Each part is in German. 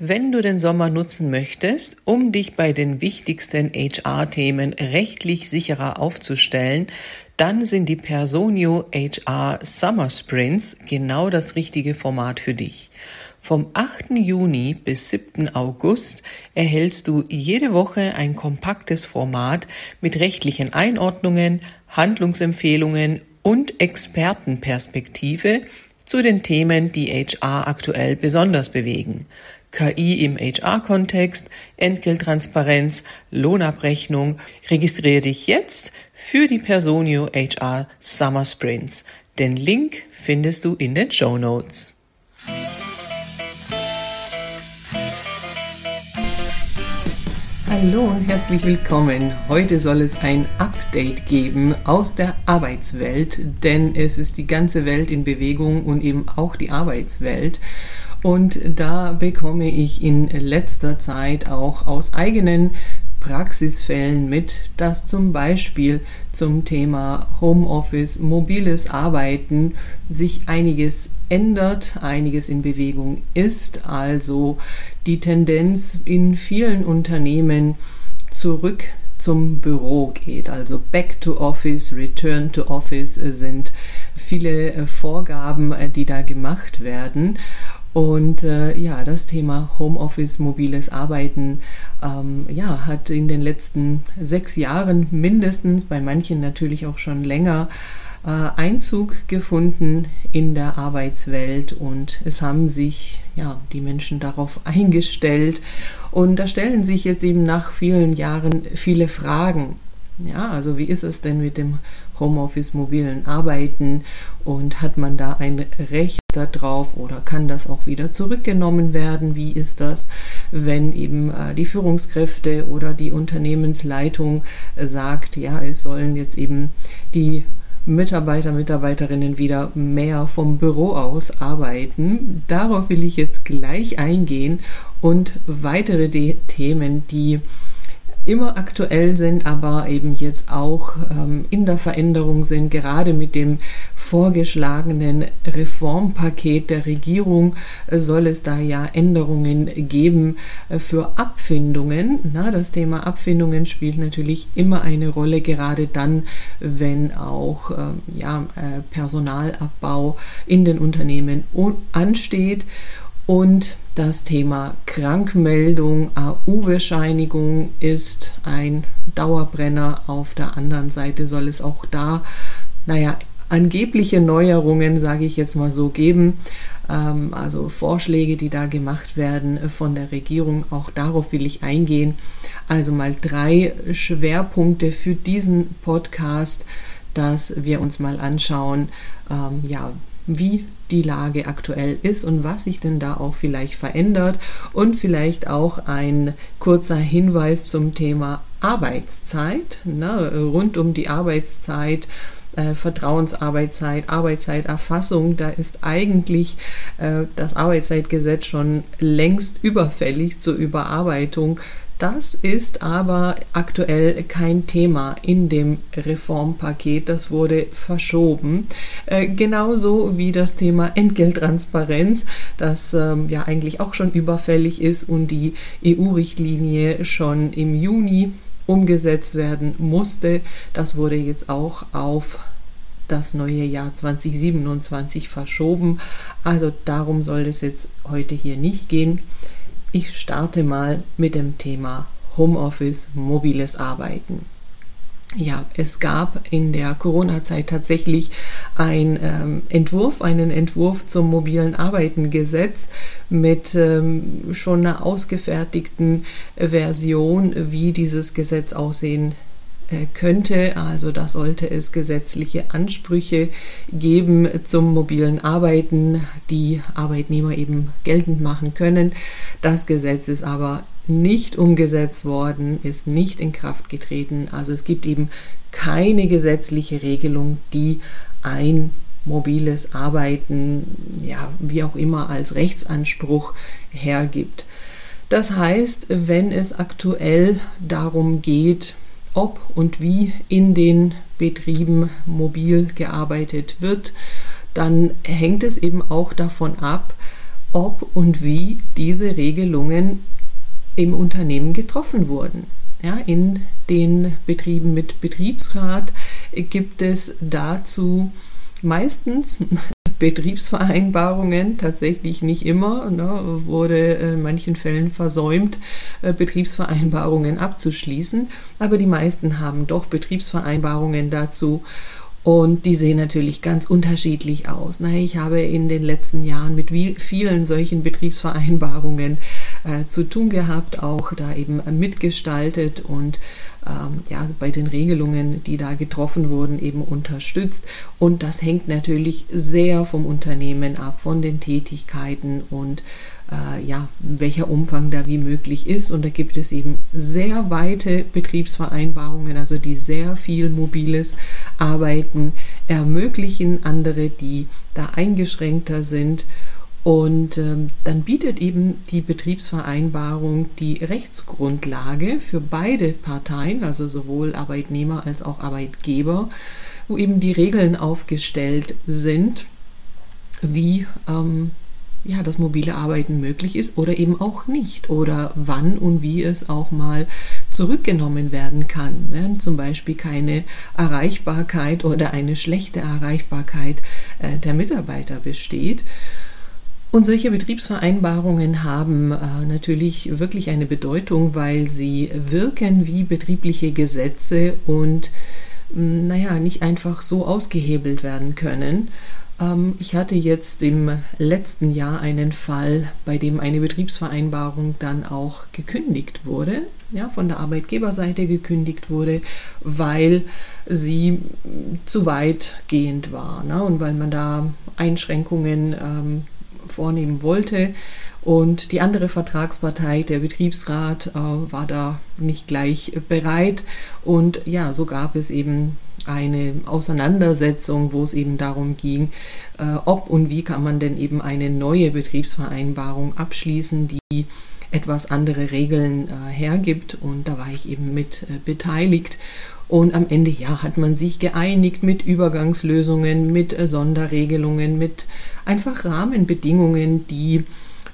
Wenn du den Sommer nutzen möchtest, um dich bei den wichtigsten HR-Themen rechtlich sicherer aufzustellen, dann sind die Personio HR Summer Sprints genau das richtige Format für dich. Vom 8. Juni bis 7. August erhältst du jede Woche ein kompaktes Format mit rechtlichen Einordnungen, Handlungsempfehlungen und Expertenperspektive zu den Themen, die HR aktuell besonders bewegen. KI im HR-Kontext, Entgelttransparenz, Lohnabrechnung. Registriere dich jetzt für die Personio HR Summer Sprints. Den Link findest du in den Shownotes. Hallo und herzlich willkommen. Heute soll es ein Update geben aus der Arbeitswelt, denn es ist die ganze Welt in Bewegung und eben auch die Arbeitswelt. Und da bekomme ich in letzter Zeit auch aus eigenen Praxisfällen mit, dass zum Beispiel zum Thema Homeoffice, mobiles Arbeiten sich einiges ändert, einiges in Bewegung ist. Also die Tendenz in vielen Unternehmen zurück zum Büro geht. Also Back to Office, Return to Office sind viele Vorgaben, die da gemacht werden. Und das Thema Homeoffice, mobiles Arbeiten hat in den letzten 6 Jahren mindestens, bei manchen natürlich auch schon länger, Einzug gefunden in der Arbeitswelt, und es haben sich die Menschen darauf eingestellt, und da stellen sich jetzt eben nach vielen Jahren viele Fragen. Ja, also wie ist es denn mit dem Homeoffice, mobilen Arbeiten, und hat man da ein Recht darauf oder kann das auch wieder zurückgenommen werden? Wie ist das, wenn eben die Führungskräfte oder die Unternehmensleitung sagt, es sollen jetzt eben die Mitarbeiterinnen wieder mehr vom Büro aus arbeiten? Darauf will ich jetzt gleich eingehen und weitere Themen, die immer aktuell sind, aber eben jetzt auch in der Veränderung sind. Gerade mit dem vorgeschlagenen Reformpaket der Regierung soll es da Änderungen geben für Abfindungen. Das Thema Abfindungen spielt natürlich immer eine Rolle, gerade dann, wenn auch Personalabbau in den Unternehmen ansteht. Und das Thema Krankmeldung, AU-Bescheinigung ist ein Dauerbrenner. Auf der anderen Seite soll es auch da, angebliche Neuerungen, sage ich jetzt mal so, geben. Also Vorschläge, die da gemacht werden von der Regierung. Auch darauf will ich eingehen. Also mal 3 Schwerpunkte für diesen Podcast, dass wir uns mal anschauen, wie die Lage aktuell ist und was sich denn da auch vielleicht verändert, und vielleicht auch ein kurzer Hinweis zum Thema Arbeitszeit, rund um die Arbeitszeit, Vertrauensarbeitszeit, Arbeitszeiterfassung. Da ist eigentlich das Arbeitszeitgesetz schon längst überfällig zur Überarbeitung. Das ist aber aktuell kein Thema in dem Reformpaket, das wurde verschoben. Genauso wie das Thema Entgelttransparenz, das eigentlich auch schon überfällig ist und die EU-Richtlinie schon im Juni umgesetzt werden musste. Das wurde jetzt auch auf das neue Jahr 2027 verschoben. Also darum soll es jetzt heute hier nicht gehen. Ich starte mal mit dem Thema Homeoffice, mobiles Arbeiten. Ja, es gab in der Corona-Zeit tatsächlich einen Entwurf zum mobilen Arbeiten-Gesetz mit schon einer ausgefertigten Version, wie dieses Gesetz aussehen könnte. Also da sollte es gesetzliche Ansprüche geben zum mobilen Arbeiten, die Arbeitnehmer eben geltend machen können. Das Gesetz ist aber nicht umgesetzt worden, ist nicht in Kraft getreten. Also es gibt eben keine gesetzliche Regelung, die ein mobiles Arbeiten, wie auch immer, als Rechtsanspruch hergibt. Das heißt, wenn es aktuell darum geht, ob und wie in den Betrieben mobil gearbeitet wird, dann hängt es eben auch davon ab, ob und wie diese Regelungen im Unternehmen getroffen wurden. Ja, in den Betrieben mit Betriebsrat gibt es dazu meistens Betriebsvereinbarungen, tatsächlich nicht immer, wurde in manchen Fällen versäumt, Betriebsvereinbarungen abzuschließen, aber die meisten haben doch Betriebsvereinbarungen dazu. Und die sehen natürlich ganz unterschiedlich aus. Ich habe in den letzten Jahren mit vielen solchen Betriebsvereinbarungen zu tun gehabt, auch da eben mitgestaltet und bei den Regelungen, die da getroffen wurden, eben unterstützt. Und das hängt natürlich sehr vom Unternehmen ab, von den Tätigkeiten und welcher Umfang da wie möglich ist. Und da gibt es eben sehr weite Betriebsvereinbarungen, also die sehr viel mobiles Arbeiten ermöglichen, andere, die da eingeschränkter sind. Und dann bietet eben die Betriebsvereinbarung die Rechtsgrundlage für beide Parteien, also sowohl Arbeitnehmer als auch Arbeitgeber, wo eben die Regeln aufgestellt sind, wie das mobile Arbeiten möglich ist oder eben auch nicht oder wann und wie es auch mal zurückgenommen werden kann, wenn zum Beispiel keine Erreichbarkeit oder eine schlechte Erreichbarkeit der Mitarbeiter besteht. Und solche Betriebsvereinbarungen haben natürlich wirklich eine Bedeutung, weil sie wirken wie betriebliche Gesetze und nicht einfach so ausgehebelt werden können. Ich hatte jetzt im letzten Jahr einen Fall, bei dem eine Betriebsvereinbarung dann auch gekündigt wurde, von der Arbeitgeberseite gekündigt wurde, weil sie zu weitgehend war, und weil man da Einschränkungen vornehmen wollte. Und die andere Vertragspartei, der Betriebsrat, war da nicht gleich bereit. Und so gab es eben eine Auseinandersetzung, wo es eben darum ging, ob und wie kann man denn eben eine neue Betriebsvereinbarung abschließen, die etwas andere Regeln hergibt. Und da war ich eben mit beteiligt. Und am Ende hat man sich geeinigt mit Übergangslösungen, mit Sonderregelungen, mit einfach Rahmenbedingungen, die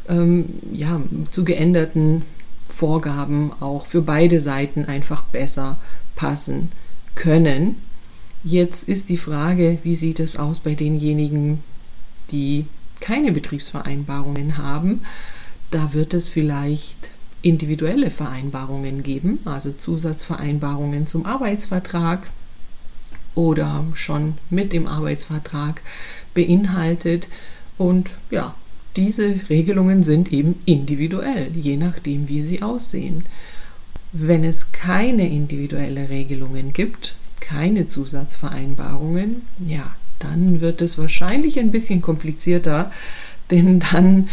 zu geänderten Vorgaben auch für beide Seiten einfach besser passen können. Jetzt ist die Frage, wie sieht es aus bei denjenigen, die keine Betriebsvereinbarungen haben? Da wird es vielleicht individuelle Vereinbarungen geben, also Zusatzvereinbarungen zum Arbeitsvertrag oder schon mit dem Arbeitsvertrag beinhaltet. Und diese Regelungen sind eben individuell, je nachdem, wie sie aussehen. Wenn es keine individuelle Regelungen gibt, keine Zusatzvereinbarungen, dann wird es wahrscheinlich ein bisschen komplizierter, denn dann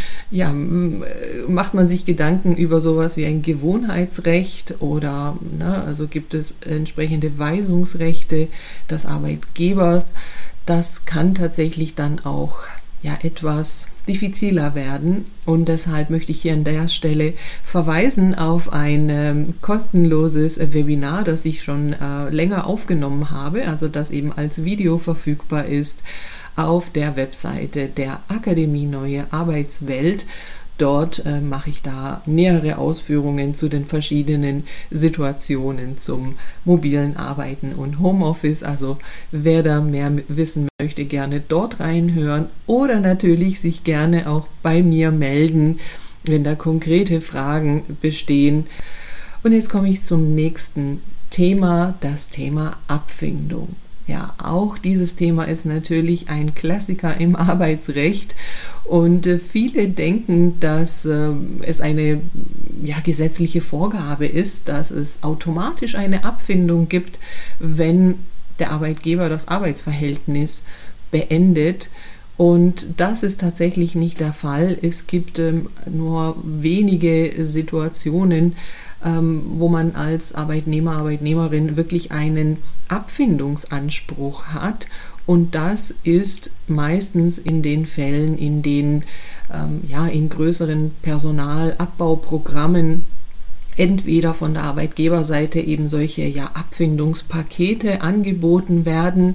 macht man sich Gedanken über sowas wie ein Gewohnheitsrecht oder also gibt es entsprechende Weisungsrechte des Arbeitgebers. Das kann tatsächlich dann auch etwas diffiziler werden und deshalb möchte ich hier an der Stelle verweisen auf ein kostenloses Webinar, das ich schon länger aufgenommen habe, also das eben als Video verfügbar ist auf der Webseite der Akademie Neue Arbeitswelt. Dort mache ich da nähere Ausführungen zu den verschiedenen Situationen zum mobilen Arbeiten und Homeoffice. Also wer da mehr wissen möchte, gerne dort reinhören oder natürlich sich gerne auch bei mir melden, wenn da konkrete Fragen bestehen. Und jetzt komme ich zum nächsten Thema, das Thema Abfindung. Auch dieses Thema ist natürlich ein Klassiker im Arbeitsrecht und viele denken, dass es eine gesetzliche Vorgabe ist, dass es automatisch eine Abfindung gibt, wenn der Arbeitgeber das Arbeitsverhältnis beendet. Und das ist tatsächlich nicht der Fall. Es gibt nur wenige Situationen, wo man als Arbeitnehmer, Arbeitnehmerin wirklich einen Abfindungsanspruch hat. Und das ist meistens in den Fällen, in denen in größeren Personalabbauprogrammen entweder von der Arbeitgeberseite eben solche Abfindungspakete angeboten werden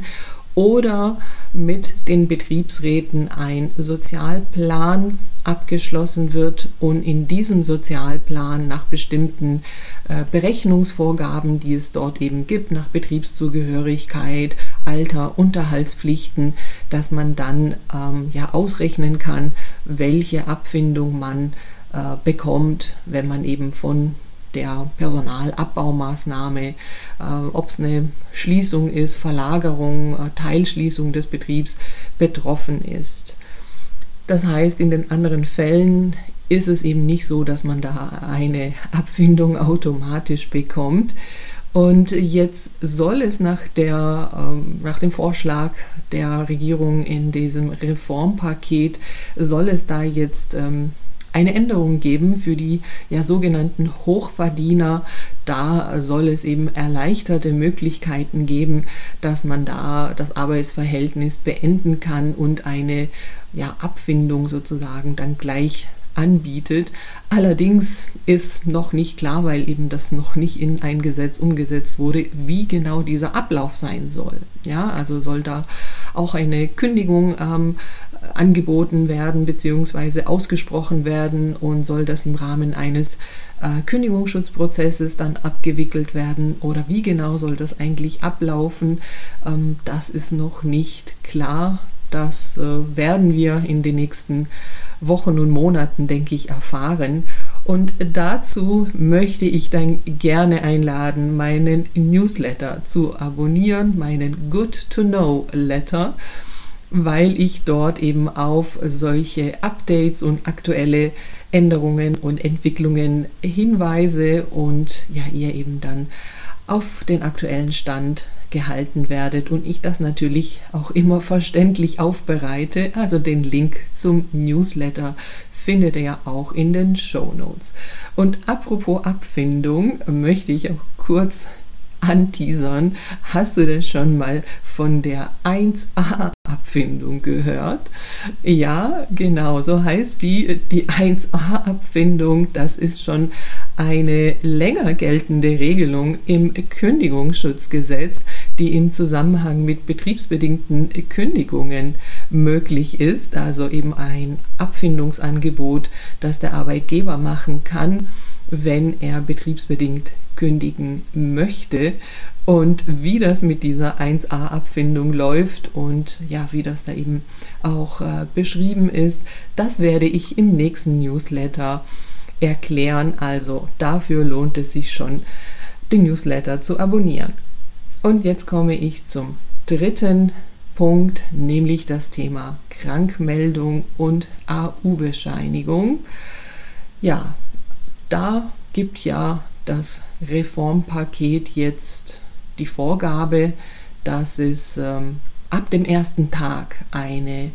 oder mit den Betriebsräten ein Sozialplan abgeschlossen wird und in diesem Sozialplan nach bestimmten Berechnungsvorgaben, die es dort eben gibt, nach Betriebszugehörigkeit, Alter, Unterhaltspflichten, dass man dann ausrechnen kann, welche Abfindung man bekommt, wenn man eben von der Personalabbaumaßnahme, ob es eine Schließung ist, Verlagerung, Teilschließung des Betriebs betroffen ist. Das heißt, in den anderen Fällen ist es eben nicht so, dass man da eine Abfindung automatisch bekommt. Und jetzt soll es nach dem Vorschlag der Regierung in diesem Reformpaket, soll es da jetzt eine Änderung geben für die sogenannten Hochverdiener. Da soll es eben erleichterte Möglichkeiten geben, dass man da das Arbeitsverhältnis beenden kann und eine Abfindung sozusagen dann gleich anbietet. Allerdings ist noch nicht klar, weil eben das noch nicht in ein Gesetz umgesetzt wurde, wie genau dieser Ablauf sein soll. Ja, also soll da auch eine Kündigung angeboten werden bzw. ausgesprochen werden und soll das im Rahmen eines Kündigungsschutzprozesses dann abgewickelt werden oder wie genau soll das eigentlich ablaufen? Das ist noch nicht klar. Das werden wir in den nächsten Wochen und Monaten, denke ich, erfahren. Und dazu möchte ich dann gerne einladen, meinen Newsletter zu abonnieren, meinen Good-to-Know-Letter, weil ich dort eben auf solche Updates und aktuelle Änderungen und Entwicklungen hinweise und ihr eben dann auf den aktuellen Stand gehalten werdet und ich das natürlich auch immer verständlich aufbereite. Also den Link zum Newsletter findet ihr ja auch in den Shownotes. Und apropos Abfindung, möchte ich auch kurz anteasern. Hast du denn schon mal von der 1a-Abfindung gehört? Ja, genau, so heißt die 1a-Abfindung. Das ist schon eine länger geltende Regelung im Kündigungsschutzgesetz, die im Zusammenhang mit betriebsbedingten Kündigungen möglich ist. Also eben ein Abfindungsangebot, das der Arbeitgeber machen kann, wenn er betriebsbedingt kündigen möchte, und wie das mit dieser 1a-Abfindung läuft und wie das da eben auch beschrieben ist, das werde ich im nächsten Newsletter erklären. Also dafür lohnt es sich schon, den Newsletter zu abonnieren. Und jetzt komme ich zum dritten Punkt, nämlich das Thema Krankmeldung und AU-Bescheinigung. Ja, da gibt das Reformpaket jetzt die Vorgabe, dass es ab dem ersten Tag eine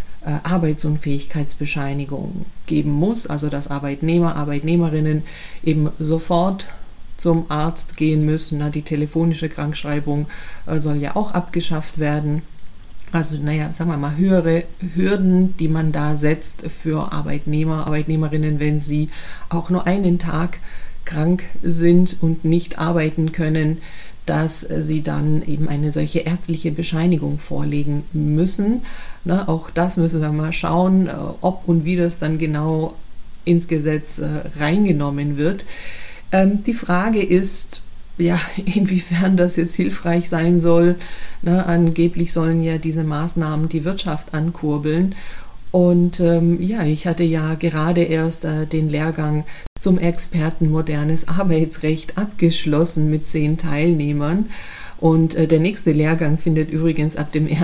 Arbeitsunfähigkeitsbescheinigung geben muss, also dass Arbeitnehmer, Arbeitnehmerinnen eben sofort zum Arzt gehen müssen. Die telefonische Krankschreibung soll ja auch abgeschafft werden. Also sagen wir mal, höhere Hürden, die man da setzt für Arbeitnehmer, Arbeitnehmerinnen, wenn sie auch nur einen Tag krank sind und nicht arbeiten können, dass sie dann eben eine solche ärztliche Bescheinigung vorlegen müssen. Auch das müssen wir mal schauen, ob und wie das dann genau ins Gesetz reingenommen wird. Die Frage ist, inwiefern das jetzt hilfreich sein soll. Angeblich sollen ja diese Maßnahmen die Wirtschaft ankurbeln. Und ich hatte ja gerade erst den Lehrgang zum Experten modernes Arbeitsrecht abgeschlossen mit 10 Teilnehmern. Und der nächste Lehrgang findet übrigens ab dem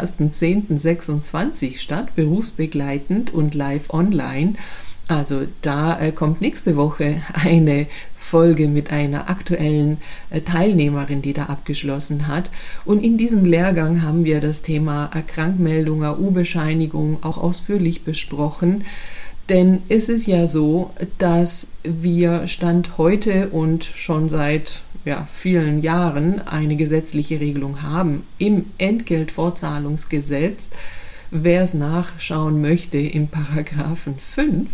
1.10.26 statt, berufsbegleitend und live online. Also da kommt nächste Woche eine Folge mit einer aktuellen Teilnehmerin, die da abgeschlossen hat. Und in diesem Lehrgang haben wir das Thema Krankmeldung, AU-Bescheinigung auch ausführlich besprochen. Denn es ist ja so, dass wir Stand heute und schon seit vielen Jahren eine gesetzliche Regelung haben im Entgeltfortzahlungsgesetz. Wer es nachschauen möchte, im Paragraphen 5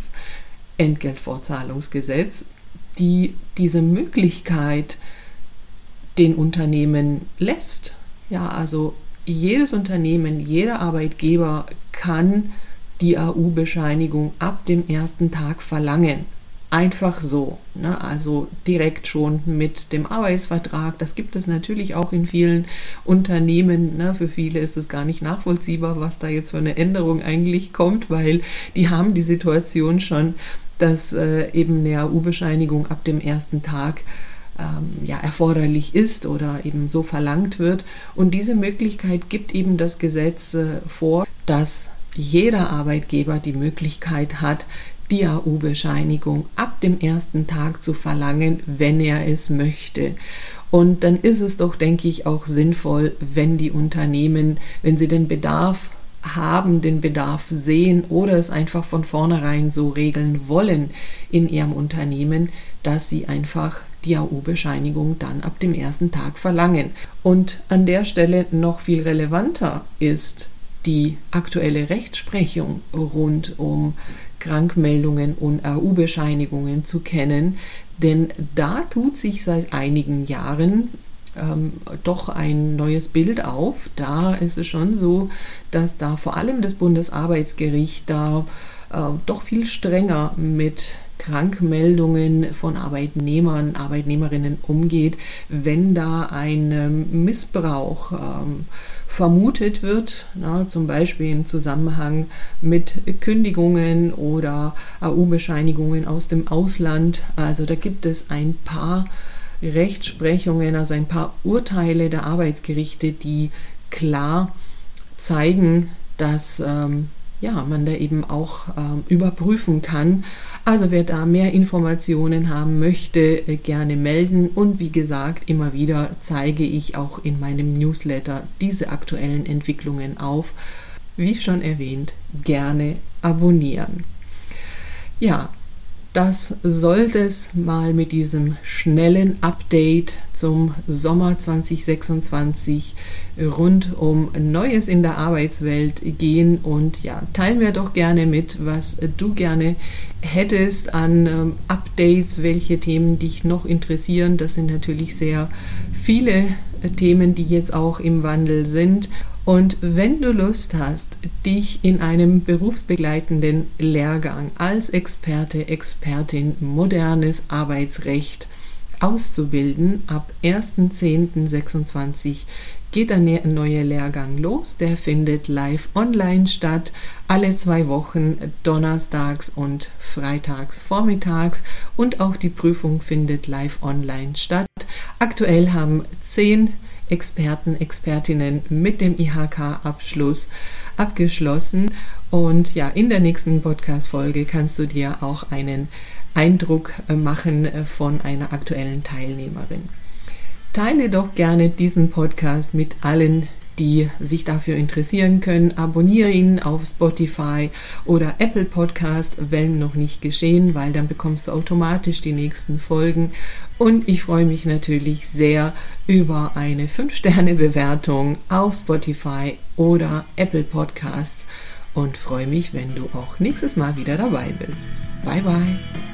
Entgeltfortzahlungsgesetz, die diese Möglichkeit den Unternehmen lässt, also jedes Unternehmen, jeder Arbeitgeber kann die AU-Bescheinigung ab dem ersten Tag verlangen. Einfach so, ne? Also direkt schon mit dem Arbeitsvertrag. Das gibt es natürlich auch in vielen Unternehmen. Ne? Für viele ist es gar nicht nachvollziehbar, was da jetzt für eine Änderung eigentlich kommt, weil die haben die Situation schon, dass eben eine AU-Bescheinigung ab dem ersten Tag erforderlich ist oder eben so verlangt wird. Und diese Möglichkeit gibt eben das Gesetz vor, dass jeder Arbeitgeber die Möglichkeit hat, die AU-Bescheinigung ab dem ersten Tag zu verlangen, wenn er es möchte. Und dann ist es doch, denke ich, auch sinnvoll, wenn die Unternehmen, wenn sie den Bedarf haben, den Bedarf sehen oder es einfach von vornherein so regeln wollen in ihrem Unternehmen, dass sie einfach die AU-Bescheinigung dann ab dem ersten Tag verlangen. Und an der Stelle noch viel relevanter ist die aktuelle Rechtsprechung rund um Krankmeldungen und AU-Bescheinigungen zu kennen, denn da tut sich seit einigen Jahren doch ein neues Bild auf. Da ist es schon so, dass da vor allem das Bundesarbeitsgericht da doch viel strenger mit Krankmeldungen von Arbeitnehmern, Arbeitnehmerinnen umgeht, wenn da ein Missbrauch vermutet wird, zum Beispiel im Zusammenhang mit Kündigungen oder AU-Bescheinigungen aus dem Ausland. Also da gibt es ein paar Rechtsprechungen, also ein paar Urteile der Arbeitsgerichte, die klar zeigen, dass man da eben auch überprüfen kann. Also wer da mehr Informationen haben möchte, gerne melden. Und wie gesagt, immer wieder zeige ich auch in meinem Newsletter diese aktuellen Entwicklungen auf. Wie schon erwähnt, gerne abonnieren. Ja, das sollte es mal mit diesem schnellen Update zum Sommer 2026 rund um Neues in der Arbeitswelt gehen. Und ja, teilen wir doch gerne mit, was du gerne hättest an Updates, welche Themen dich noch interessieren. Das sind natürlich sehr viele Themen, die jetzt auch im Wandel sind. Und wenn du Lust hast, dich in einem berufsbegleitenden Lehrgang als Experte, Expertin modernes Arbeitsrecht auszubilden, ab 1.10.26 geht der neue Lehrgang los. Der findet live online statt, alle 2 Wochen, donnerstags und freitags vormittags, und auch die Prüfung findet live online statt. Aktuell haben 10 Experten, Expertinnen mit dem IHK-Abschluss abgeschlossen, und ja, in der nächsten Podcast-Folge kannst du dir auch einen Eindruck machen von einer aktuellen Teilnehmerin. Teile doch gerne diesen Podcast mit allen, die sich dafür interessieren können. Abonniere ihn auf Spotify oder Apple Podcast, wenn noch nicht geschehen, weil dann bekommst du automatisch die nächsten Folgen. Und ich freue mich natürlich sehr über eine 5-Sterne-Bewertung auf Spotify oder Apple Podcasts und freue mich, wenn du auch nächstes Mal wieder dabei bist. Bye, bye!